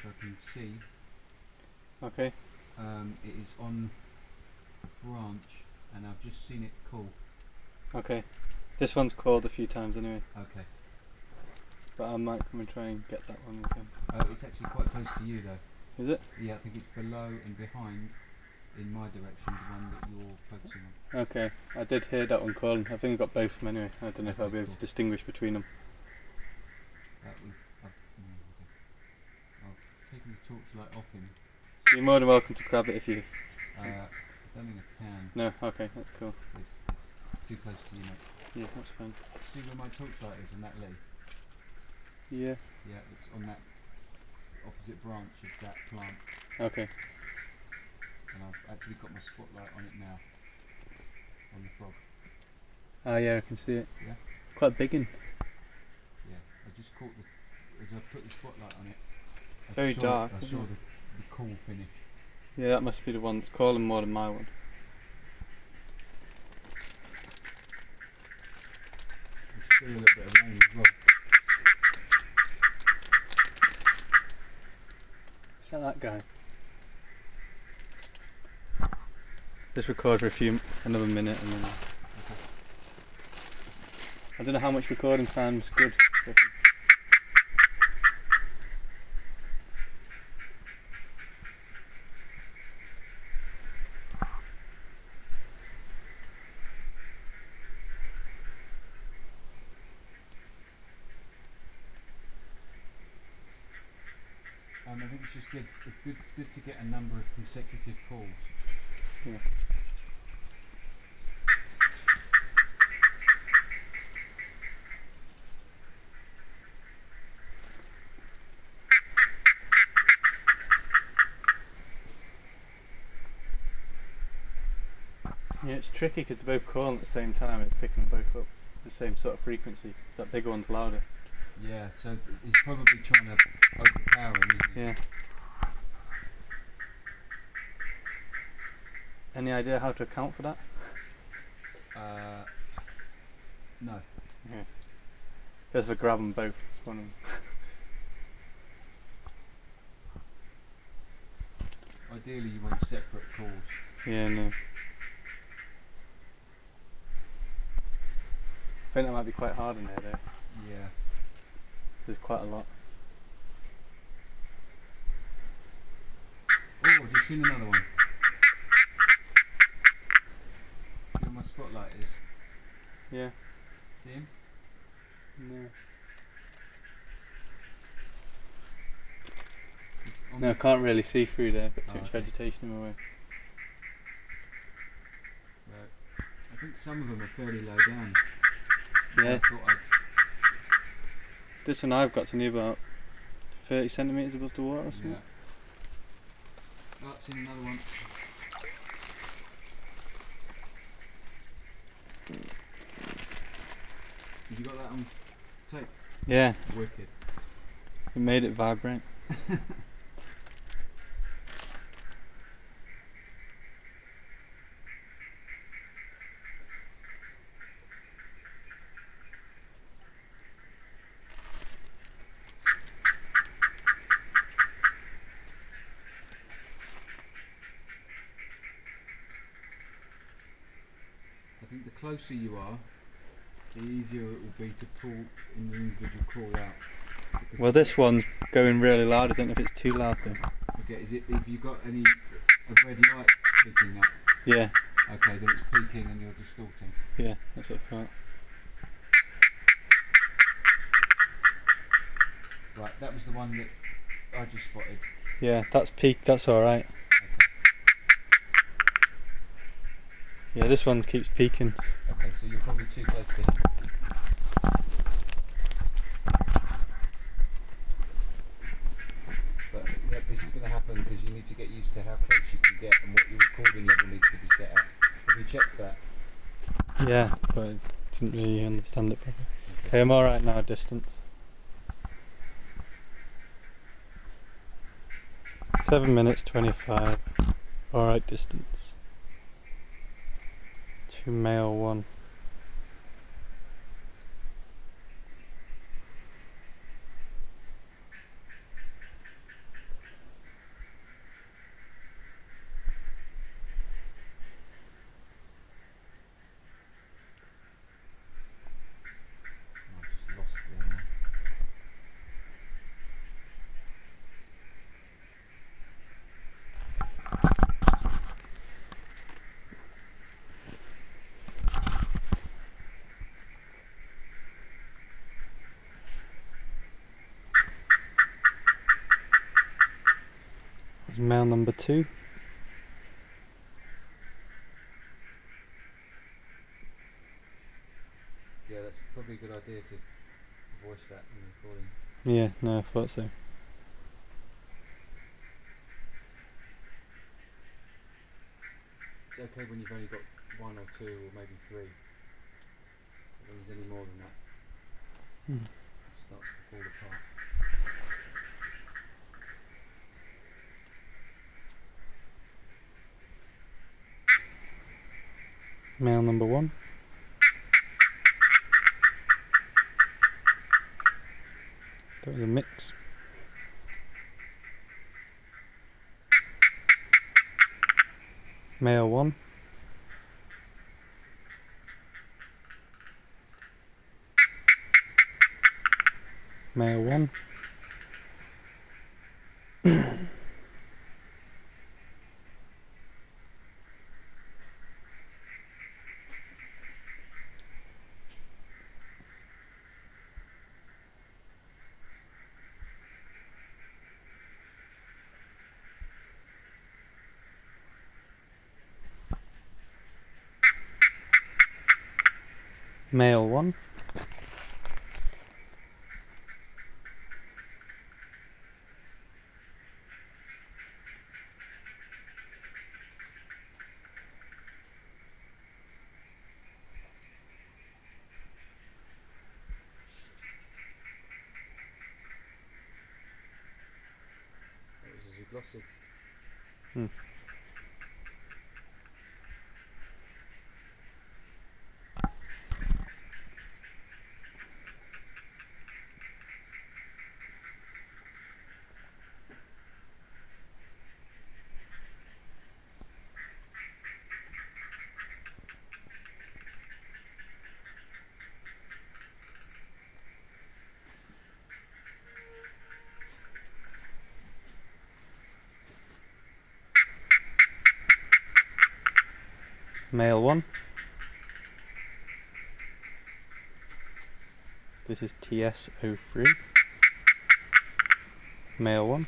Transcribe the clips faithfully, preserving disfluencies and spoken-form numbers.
I can see. Okay. Um, it is on a branch, and I've just seen it call. Okay. This one's called a few times anyway. Okay. But I might come and try and get that one again. Uh, it's actually quite close to you though. Is it? Yeah, I think it's below and behind in my direction, the one that you're focusing on. Okay. I did hear that one calling. I think I got both of them anyway. I don't know if I'll be able Cool. to distinguish between them. That would, I've, no, okay. I've taken the torchlight off him. So you're more than welcome to grab it if you... Uh, I don't think I can. No? Okay, that's cool. It's, it's too close to you, mate. Yeah, that's fine. See where my torchlight is in that leaf? Yeah. Yeah, it's on that opposite branch of that plant. Okay. And I've actually got my spotlight on it now. On the frog. Ah, yeah, I can see it. Yeah? Quite big in. Yeah. I just caught the... As I put the spotlight on it... I Very saw, dark, I isn't saw it? the, the call finish. Yeah, that must be the one that's calling more than my one. There's still a little bit of rain as well. Is that that guy? Just record for a few, another minute and then... Okay. I don't know how much recording time's good. Um, I think it's just good, it's good, good to get a number of consecutive calls. Yeah. Yeah, it's tricky because they're both calling at the same time and it's picking them both up the same sort of frequency. That bigger one's louder. Yeah, so th- he's probably trying to overpower him, isn't he? Yeah. Any idea how to account for that? Uh, no. Yeah. Because if I grab them both, it's one of them. Ideally you want separate calls. Yeah, no. I think that might be quite hard in there though. Yeah. There's quite a lot. Oh, I've just seen another one. See where my spotlight is? Yeah. See him? No. He's on No, I the- can't really see through there. Got too Oh, much okay. vegetation in my way. So, I think some of them are fairly low down. Yeah. I thought I'd This one I've got to near about thirty centimetres above the water or something. Yeah. Oh, I've seen another one. Have you got that on tape? Yeah, Wicked. it made it vibrate. I think the closer you are, the easier it will be to pull in the individual call out. Because Well, this one's going really loud. I don't know if it's too loud though. Okay, is it? Have you got any a red light peeking up? Yeah, Okay, then it's peaking and you're distorting. yeah, that's what I thought. Right, that was the one that I just spotted. Yeah, that's peak. That's all right. Okay, Yeah, this one keeps peaking. okay, so you're probably too close to him. But yeah, this is going to happen because you need to get used to how close you can get and what your recording level needs to be set at. Have you checked that? Yeah, but I didn't really understand it properly. Okay. Okay, I'm all right now. Distance. Seven minutes twenty-five. All right, distance. Two male, one. Male number two. Yeah, that's probably a good idea to voice that in the recording. Yeah, no, I thought so. It's okay when you've only got one or two or maybe three. But when there's any more than that, Hmm. it starts to fall apart. Male number one. That was a mix. Male one. Male one. Male one. That was a zooglossid. Hmm. Male one. This is T S zero three. Male one.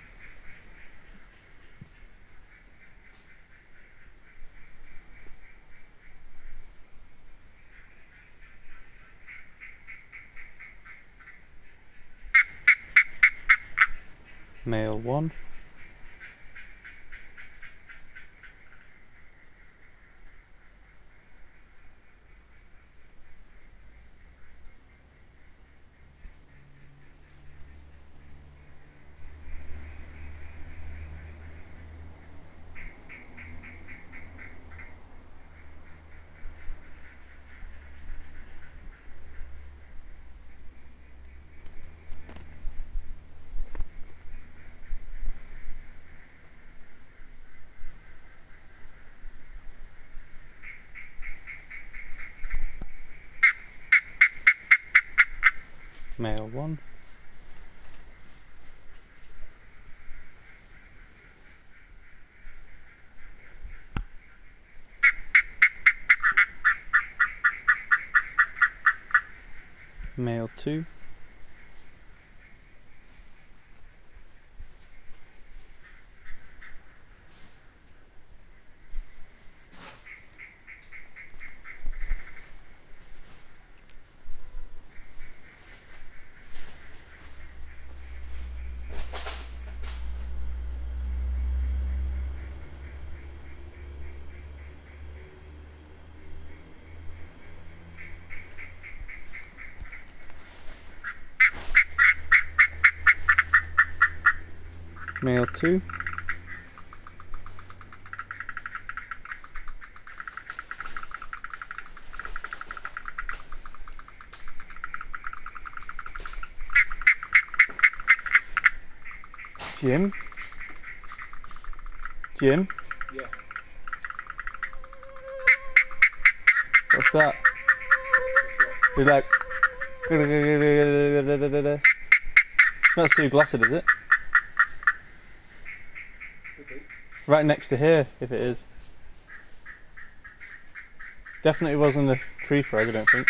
Male one. Male one. Male two. Male two. Jim. Jim. Yeah. What's that? He's like. Not zooglossid, is it? Could be. Right next to here, if it is. Definitely wasn't a tree frog, I don't think.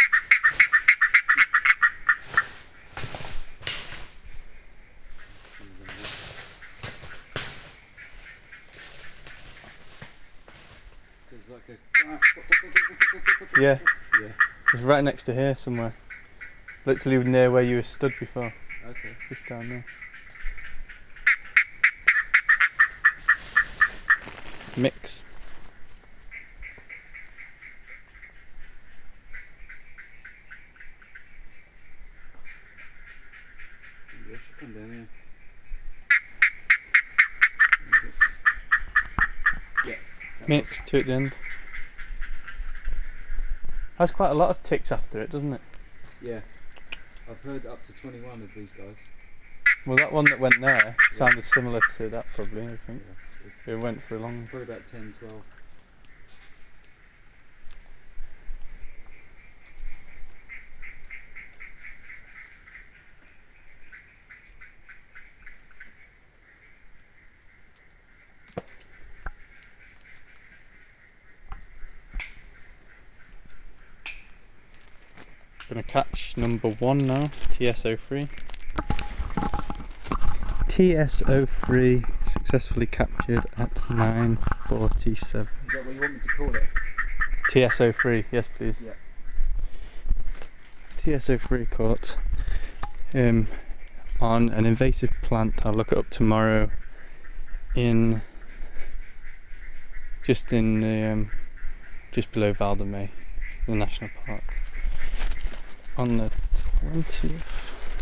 There's like a. Yeah, Yeah. it's right next to here somewhere. Literally near where you were stood before. Okay. Just down there. Mix. Yeah, should come down here. Yeah. that Mix, two at the end. Has quite a lot of ticks after it, doesn't it? was- Yeah. I've heard up to twenty-one of these guys. Well, that one that went there sounded similar to that probably, I think. Yeah. It's It went for a long... probably about ten, twelve. Gonna catch number one now, T S O three. T S O three successfully captured at nine forty-seven. Is that what you want me to call it? T S O three, yes please. Yeah. T S O three caught um, on an invasive plant. I'll look it up tomorrow. In just in the um, just below Val de May, the national park. On the twentieth,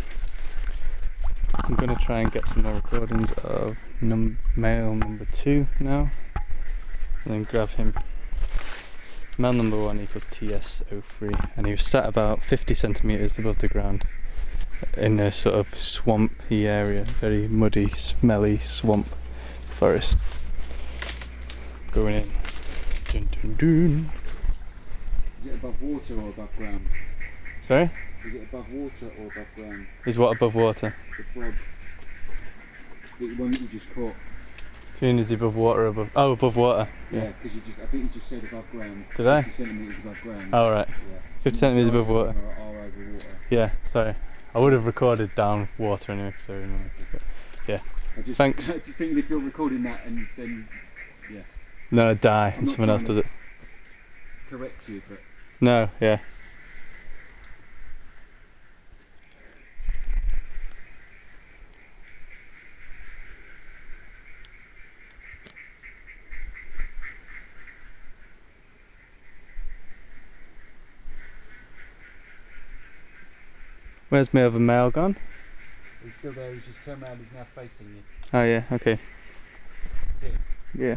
I'm gonna try and get some more recordings of num- male number two now, and then grab him. Male number one equals T S O three, and he was sat about fifty centimetres above the ground in a sort of swampy area, very muddy, smelly swamp forest. Going in. Dun, dun, dun. Is it above water or above ground? Sorry? Is it above water or above ground? Is what above water? The frog. The one that you just caught. Do you mean is he above water or above? Oh, above water. Yeah, because you just, I think you just said above ground. Did I? fifty centimetres above ground. Oh, right. Yeah. fifty centimetres above water. Are, are over water. Yeah, sorry. I would have recorded down water anyway, so anyway. I just, Thanks. I just thinking if you're recording that and then Then I die I'm and not someone else trying does it. correct you, but No, yeah. Where's my other male gone? he's still there. He's just turned around. He's now facing you. Oh yeah, okay. See him? Yeah.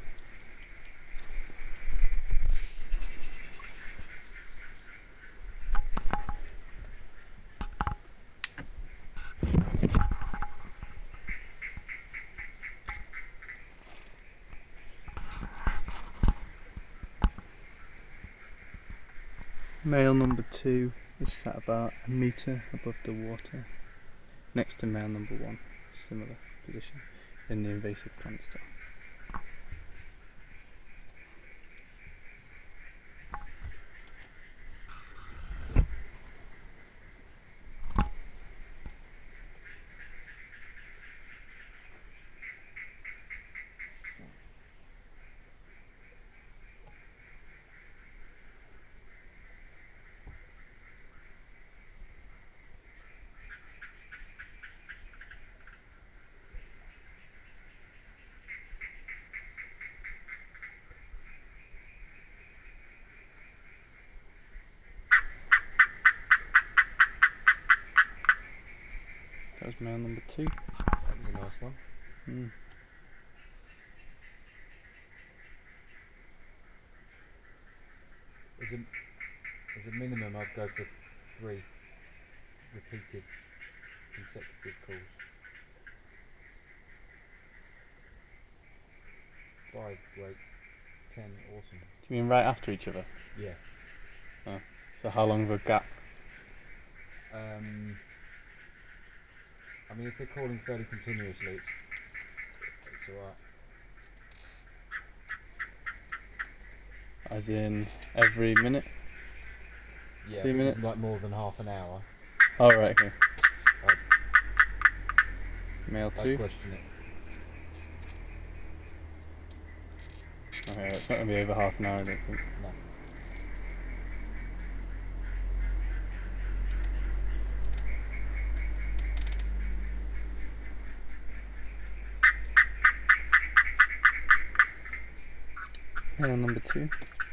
Male number two is sat about a metre above the water, next to male number one, similar position in the invasive plant style. That was male number two. That was a nice one. Mm. As a as a minimum, I'd go for three repeated consecutive calls. Five, great. Ten, awesome. Do you mean right after each other? Yeah. So how long of a gap? Um, I mean, if they're calling fairly continuously, it's it's alright. As in every minute? Yeah, Two if minutes? it's like more than half an hour, Oh right, okay. I'd, Male I'd two. question it. Okay, it's not going to be over half an hour, I don't think. No. Male number two.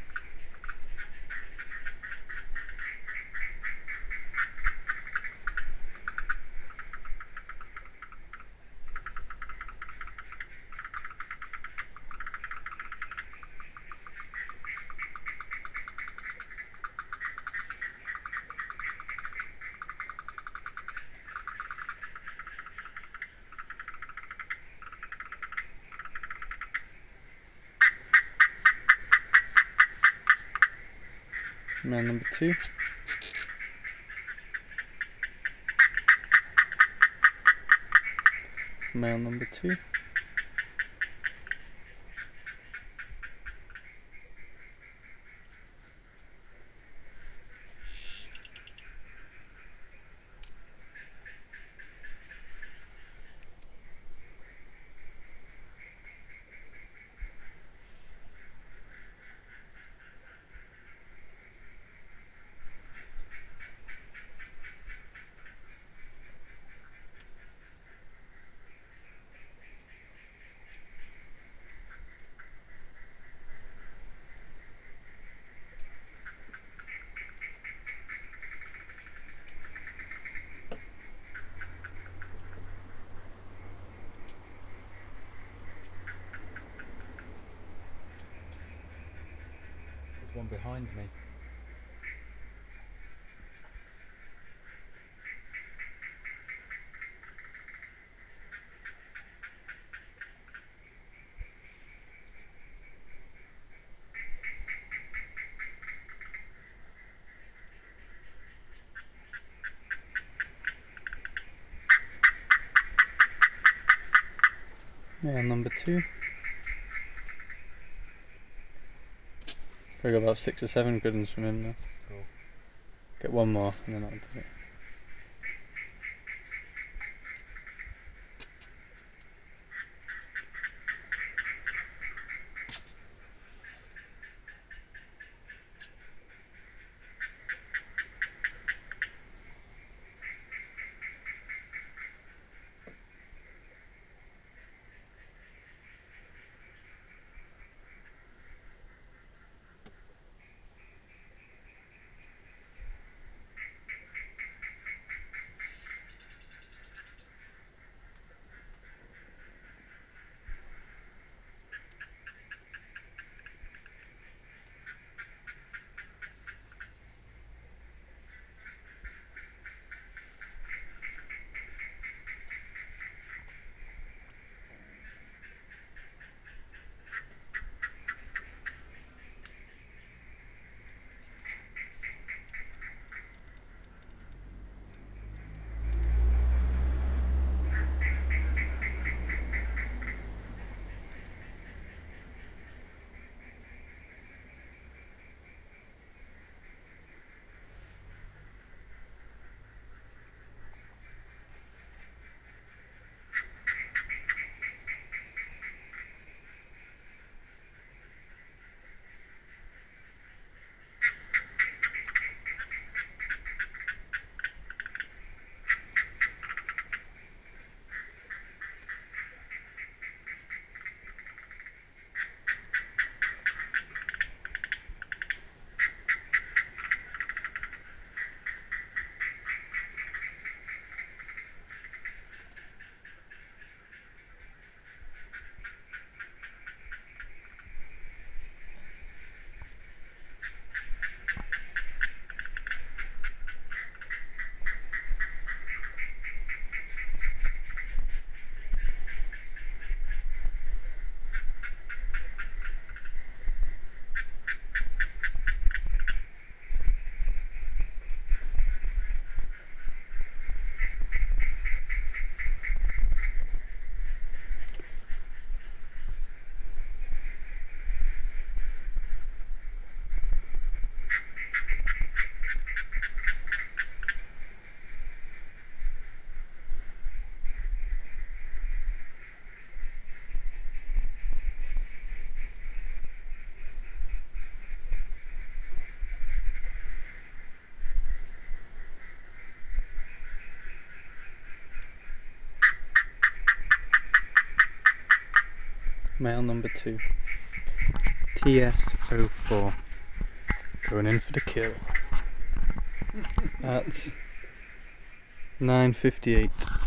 Male number two. Male number two. There's one behind me. Male number two. Probably got about six or seven good ones from him now. Cool. Get one more and then I'll do it. male number two, T S zero four, going in for the kill at nine fifty-eight.